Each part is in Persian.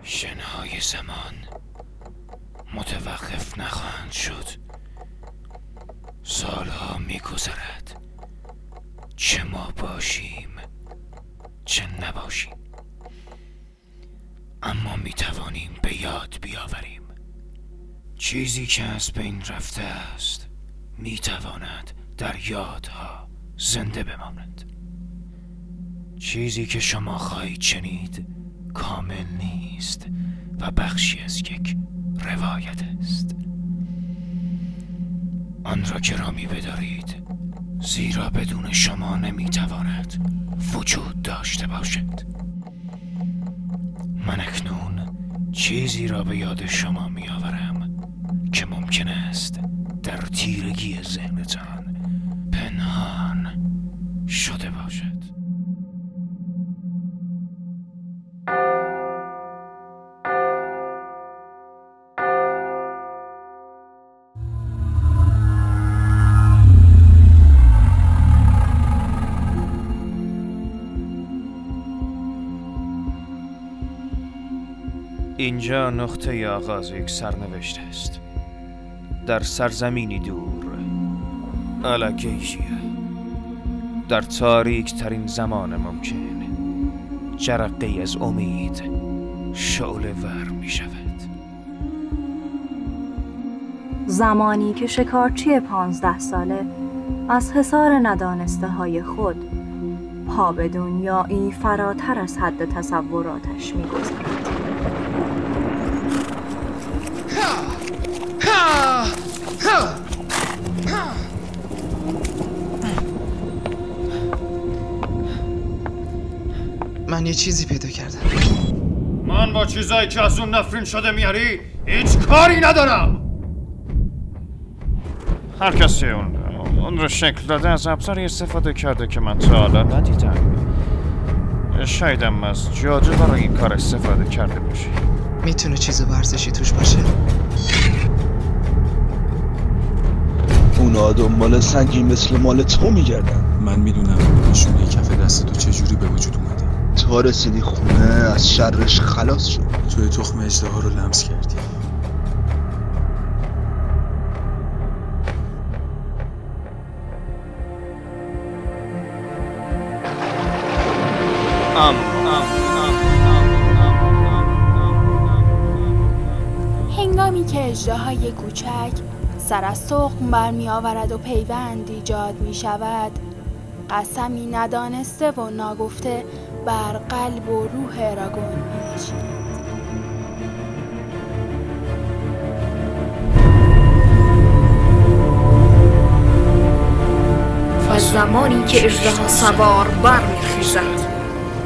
شنهای زمان متوقف نخواهند شد. سالها می‌گذرد، چه ما باشیم چه نباشیم، اما میتوانیم به یاد بیاوریم. چیزی که از بین رفته است میتواند در یادها زنده بماند. چیزی که شما خواهید شنید کامل نیست و بخشی از یک روایت است. آن را گرامی بدارید، زیرا بدون شما نمیتواند وجود داشته باشد. من اکنون چیزی را به یاد شما میآورم که ممکن است در تیرگی ذهنتان پنهان شده باشد. اینجا نقطه آغاز یک سرنوشت است. در سرزمینی دور، الاکیشیا، در تاریک ترین زمان ممکن، جرقه‌ای از امید شعله ور می شود. زمانی که شکارچی 15 ساله از حصار ندانسته های خود پا به دنیایی فراتر از حد تصوراتش می گذارد. من یه چیزی پیدا کردم. من با چیزایی که از اون نفرین شده میاری هیچ کاری ندارم. هر کسی اون رو شکل داده از ابزاری استفاده کرده که من تا حالا ندیدم. شایدم از جادو برای این کار استفاده کرده باشه. میتونه چیز ورزشی توش باشه؟ اونا دنبال سنگی مثل مال تو میگردن. من میدونم نشونه کف دست تو چجوری به وجود اومده. تا رسیدی خونه از شرش خلاص شد. توی تخم اژدها رو لمس کردی. هنگامی که اژدهای کوچک سر از تخم برمی آورد و پیوند ایجاد می شود، قسمی ندانسته و ناگفته بر قلب و روح اراگون می نشیند. و زمانی که اژدها سوار برمی خیزد،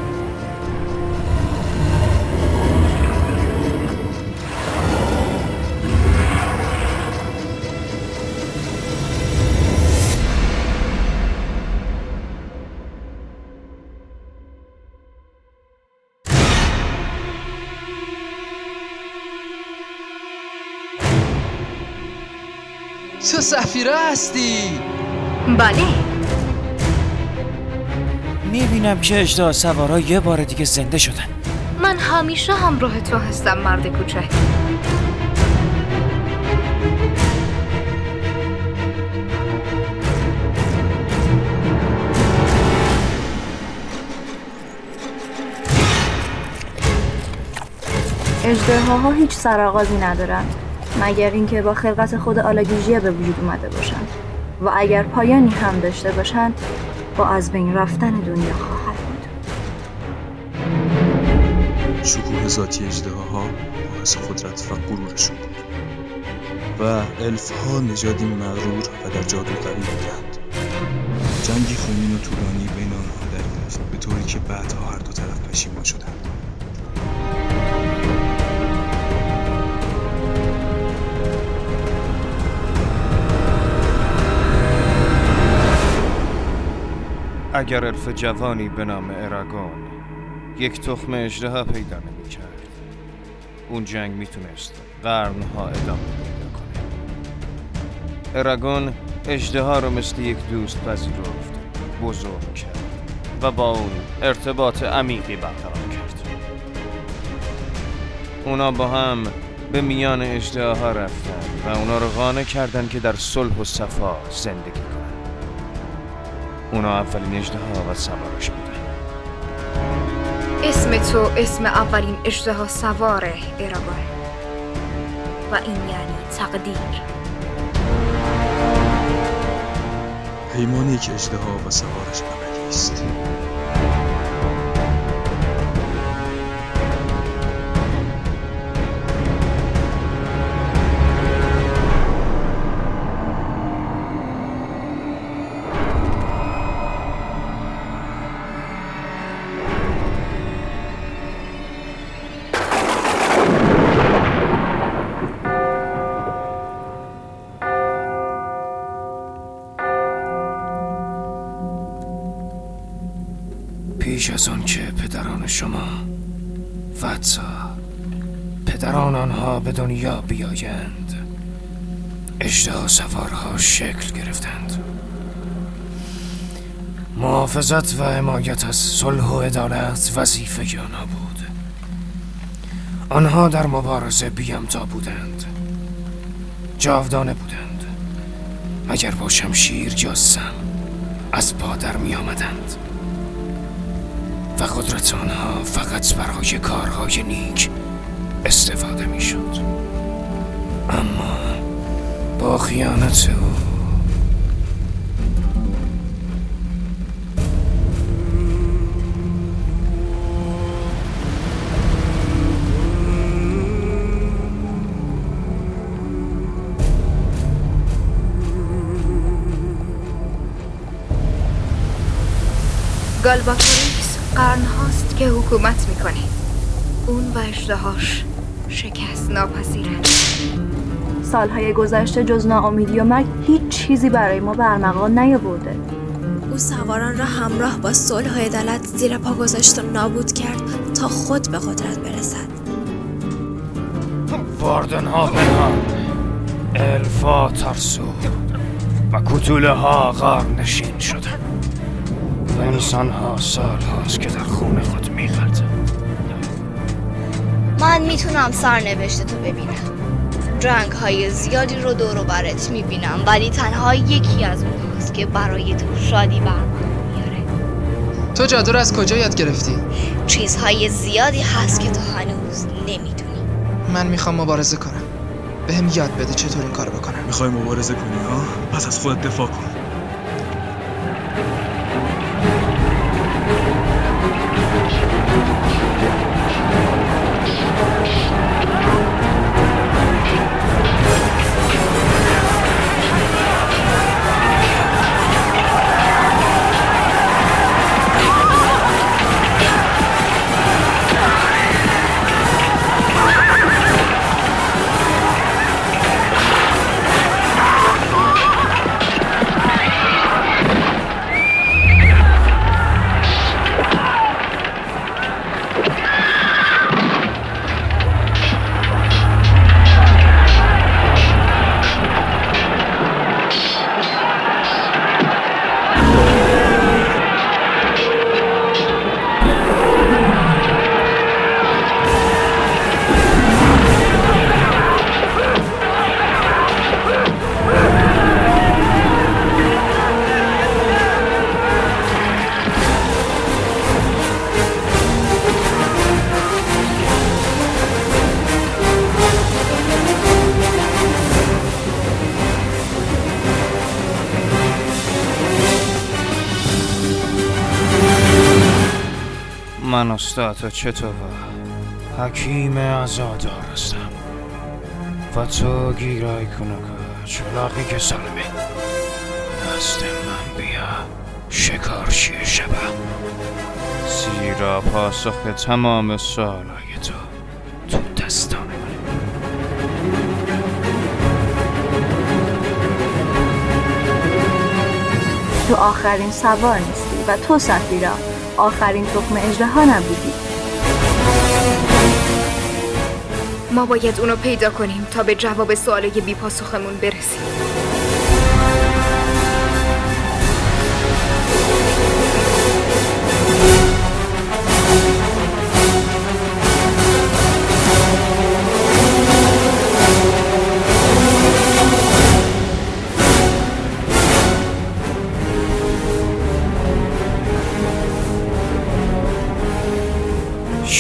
تو سفیره هستی؟ بله. میبینم که اژدها سوارا یه بار دیگه زنده شدن. من همیشه همراه تو هستم مرد کوچک. اژدهاها هیچ سرآغازی ندارن مگر اینکه با خلقت خود آلاگیژیا به وجود اومده باشن و اگر پایانی هم داشته باشن با از بین رفتن دنیا خواهد بود. شکوه ذاتی اژدهاها باعث قدرت و غرورشون بود و الف‌ها نژادی مغرور و در جادو قوی بودند. جنگی خونین و طولانی بین آنها در گرفت، به طوری که بعدها هر دو طرف پشیمان شدند. اگر الف جوانی به نام اراگون یک تخم اژدها پیدا نمی‌کرد، اون جنگ میتونست قرنها ادامه پیدا کنه. اراگون اژدها رو مثل یک دوست پذیرفت، بزرگ کرد و با اون ارتباط عمیقی برقرار کرد. اونا با هم به میان اژدهاها رفتن و اونا رو قانع کردن که در صلح و صفا زندگی کنن. اونا اولین اژدها و سوارش بودن. اسم تو اسم اولین اژدها سواره اراگون، و این یعنی تقدیر. پیمانی که اژدها و سوارش ابدی است. پیش از آن که پدران شما فتسا پدران آنها به دنیا بیایند، اژدها سوارها شکل گرفتند. محافظت و حمایت از صلح و عدالت وظیفه آنها بود. آنها در مبارزه بی‌همتا بودند، جاودانه بودند، مگر با شمشیر یا سم از پا در می آمدند و قدرت آنها فقط برای کارهای نیک استفاده می شد. اما با خیانت او گالباتوریکس قرن هاست که حکومت میکنه. اون و اژدهاش شکست ناپذیرن. سالهای گذشته جز ناامیدی و مرگ هیچ چیزی برای ما برمغان نیاورده. او سواران را همراه با صلح و عدالت زیر پا گذاشت و نابود کرد تا خود به قدرت برسد. واردنها پنهان، الفا ترسو و کتوله ها غارنشین شدن و انسان ها سال هاست که در خون خود می‌غلطند. من میتونم سرنوشت تو ببینم. رنگ های زیادی رو دور و برت میبینم، ولی تنها یکی از اونهاست که برای تو شادی برمان میاره. تو جادو رو از کجا یاد گرفتی؟ چیزهای زیادی هست که تو هنوز نمیدونی. من میخوام مبارزه کنم. بهم یاد بده چطور این کارو بکنم. میخوای مبارزه کنی ها؟ پس از خودت دفاع کن. من استاد چطور حکیم عزادار هستم و تو گیرای کنکا چلاقی که سالمه. دست من بیا شکارچی شبم، زیرا پاسخ تمام سوالای تو دستان منه. تو آخرین سوار نیستی و تو سفیرا آخرین تخم اژدها نبودی. ما باید اونو پیدا کنیم تا به جواب سوالای بی پاسخمون برسیم.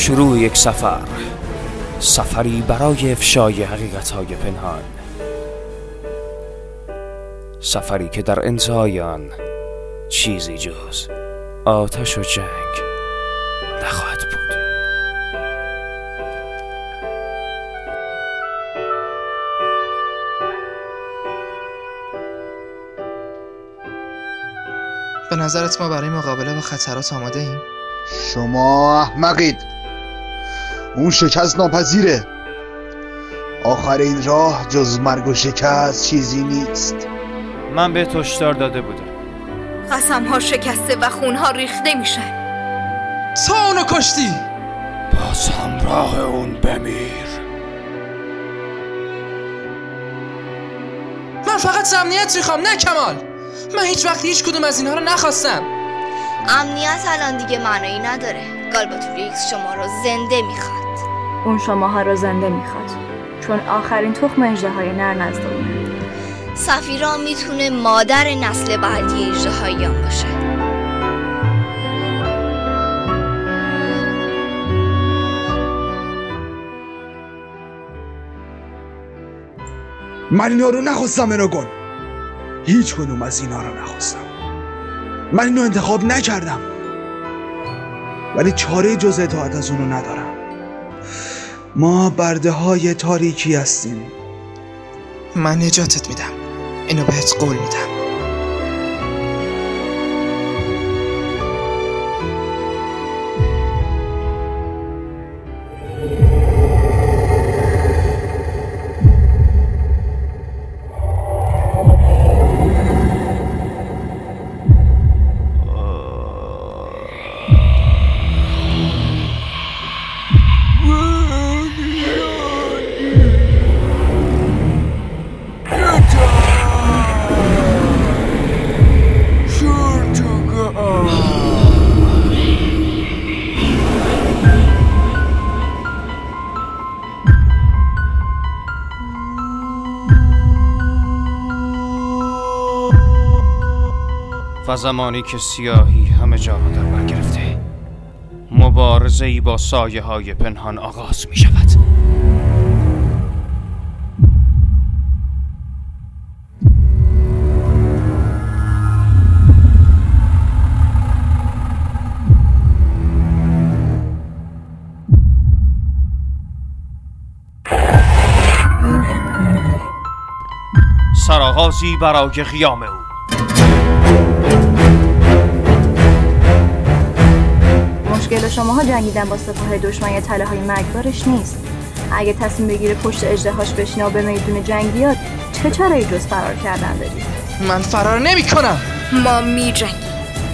شروع یک سفری برای افشای حقیقت‌های پنهان، سفری که در انتهای آن چیزی جز آتش و جنگ نخواهد بود. به نظرت ما برای مقابله با خطرات آماده ایم؟ شما احمقید. اون شکست ناپذیره. آخر این راه جز مرگ و شکست چیزی نیست. من به تو هشدار داده بودم. قسم‌ها شکسته و خونها ریخته میشن. تو اونو کشتی. باز همراه اون بمیر. من فقط امنیت میخوام، نه کمال. من هیچ وقت هیچ کدوم از اینها رو نخواستم. امنیت الان دیگه معنی نداره. گالباتوریکس شما رو زنده میخواد. اون شماها رو زنده میخواد چون آخرین تخم اژدهای نر نزد اونه. سفیرا میتونه مادر نسل بعدی اژدهاییان باشه. من اینا رو نخواستم اراگون. هیچ کدوم از اینا رو نخواستم. من اینو انتخاب نکردم، ولی چاره جز اطاعت از اونو ندارم. ما برده های تاریکی هستیم. من نجاتت میدم. اینو بهت قول میدم. و زمانی که سیاهی همه جا را در بر گرفته، مبارزه‌ای با سایه‌های پنهان آغاز می شود. سرآغازی برای قیام او. مشکل شماها جنگیدن با سپاه دشمن یا تله های مرگبارش نیست. اگه تصمیم بگیره پشت اژدهاش بشینه و به میدون جنگ بیاد، چه چاره‌ای جز فرار کردن داری؟ من فرار نمی‌کنم. ما می‌جنگیم.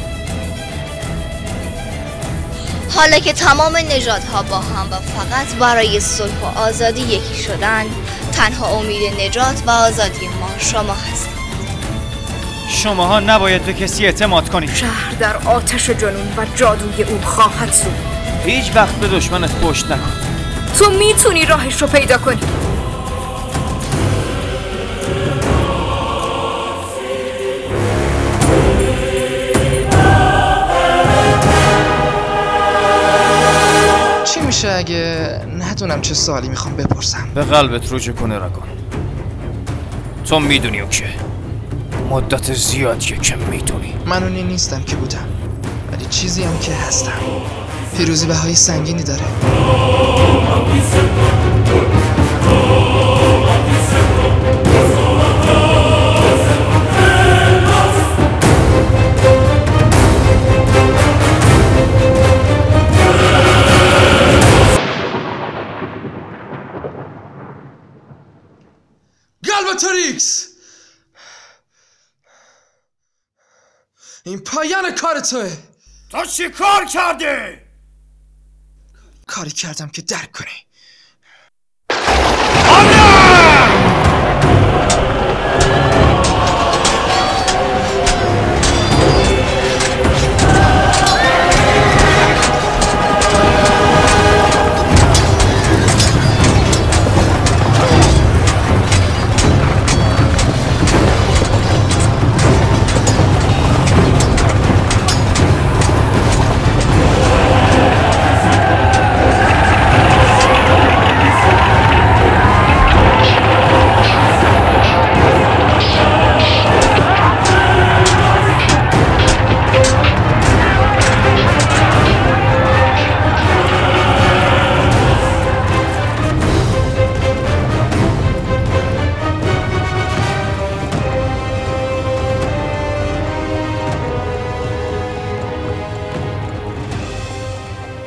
حالا که تمام نژادها با هم و فقط برای صلح و آزادی یکی شدن، تنها امید نجات و آزادی ما شما هستید. شماها نباید به کسی اعتماد کنید. شهر در آتش و جنون و جادوی او خواهد سود. هیچ وقت به دشمنت پشت نکن. تو میتونی راهش رو پیدا کنی. چی میشه اگه ندونم چه سوالی میخوام بپرسم؟ به قلبت رجوع کن اراگون. تو میدونی او که مدت زیادیه که میدونی. من اونی نیستم که بودم، ولی چیزی هم که هستم. پیروزی بهای سنگینی داره. گالباتوریکس، این پایان کار توه. تو چی کار کردی؟ کاری کردم که درک کنی.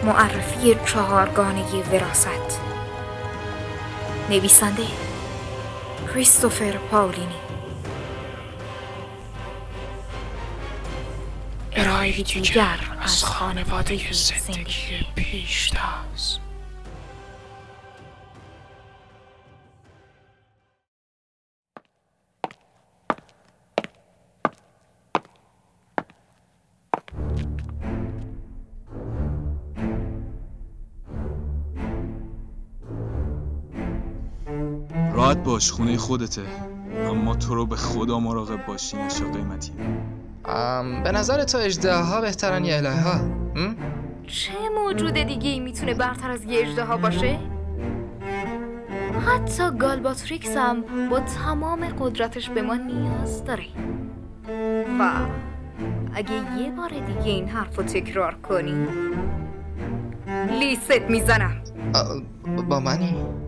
معرفی چهارگانه وراثت. نویسنده کریستوفر پاولینی. ارائه دیگر از خانواده زندگی پیشتاز. راحت باش، خونه خودته، اما تو رو به خدا مراقب باش، این اشیا قیمتیه. به نظر تو اژدها بهترن یا اله‌ها؟ چه موجود دیگه ای میتونه برتر از یه اژدها باشه؟ حتی گالباتریکس هم با تمام قدرتش به ما نیاز داره. و اگه یه بار دیگه این حرفو تکرار کنی لیست میزنم. با منی؟